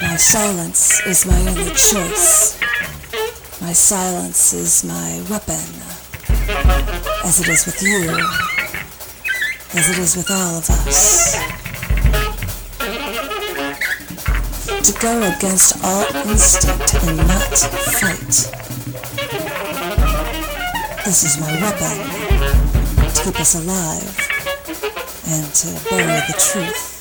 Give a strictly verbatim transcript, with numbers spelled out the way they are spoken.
My silence is my only choice. My silence is my weapon, as it is with you, as it is with all of us. To go against all instinct and not fight. This is my weapon, to keep us alive and to bury the truth.